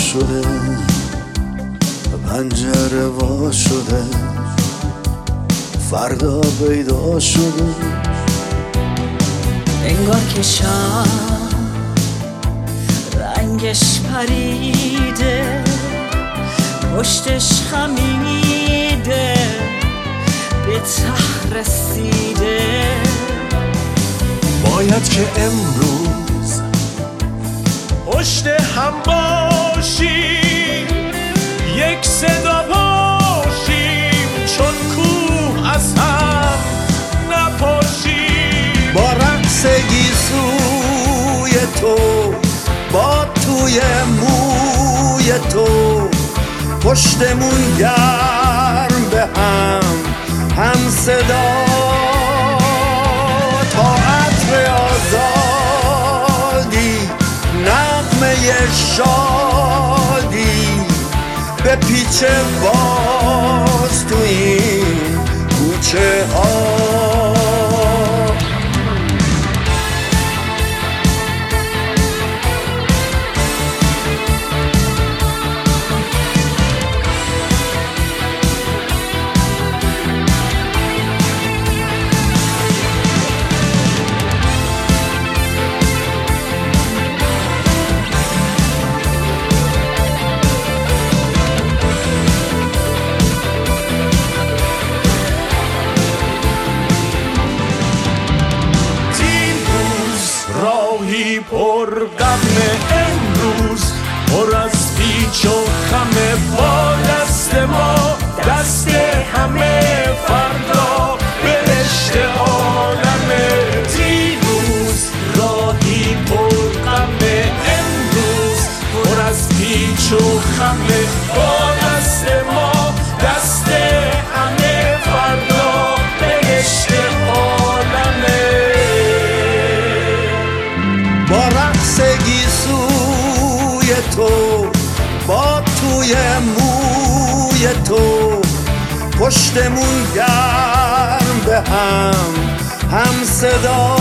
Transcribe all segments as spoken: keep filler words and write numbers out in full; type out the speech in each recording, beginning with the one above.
شده، پنجره وا شده، فردا پیدا شده. انگار که شب رنگش پریده، پشتش خمیده، به ته رسیده. باید که امروز پشت هم باشیم، یک صدا باشیم، چون کوه از هم نپاشیم. با رقص گیسوی تو، با توی موی تو، پشتمون گرم به هم هم صدا. تا عطر آزادی، نغمه شادی، به پیچ باز تو این کوچه ها. راهی پر غم امروز، پر از پیچ و خم. با دست ما دست همه، فردا بهشت عالم. دیروز راهی پر غم امروز، پر از پیچ و خم. با دست ما دست همه، فردا بهشت عالم. با رقص گیسوی تو، با توی موی تو، پشتمون گرم به هم هم صدا.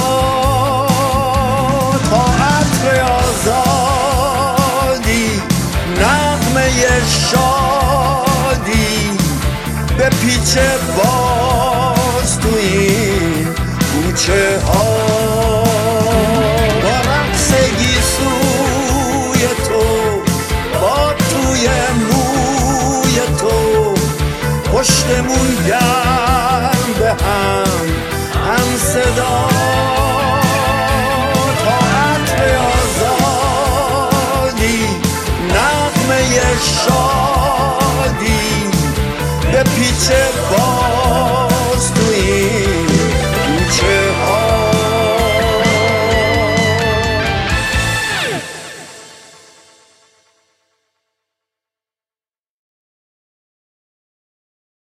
تا عطر آزادی، نغمه شادی، به پیچ باز تو این کوچه ها. پشتمون گرم به هم هم صدا. تا عطر آزادی، نغمه شادی، به پیچ باز